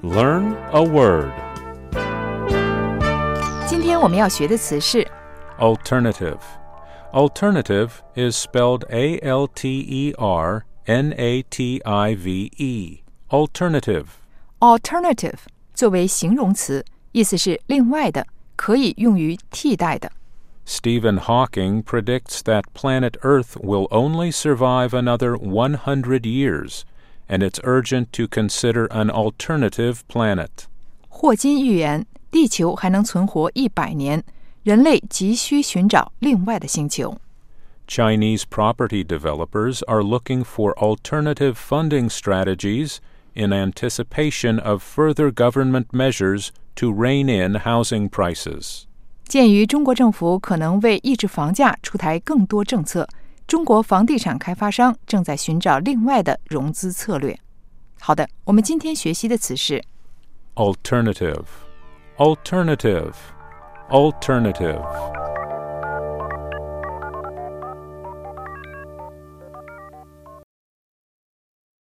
Learn a word. 今天我们要学的词是 Alternative. Alternative is spelled A-L-T-E-R-N-A-T-I-V-E. Alternative. alternative 作为形容詞，意思是另外的，可以用於替代的。 Stephen Hawking predicts that planet Earth will only survive another 100 years, and it's urgent to consider an alternative planet. 霍金预言，地球还能存活100年，人类急需寻找另外的星球。 Chinese property developers are looking for alternative funding strategies in anticipation of further government measures to rein in housing prices. 鉴于中国政府可能为抑制房价出台更多政策，中国房地产开发商正在寻找另外的融资策略。好的，我们今天学习的词是 Alternative. Alternative. Alternative.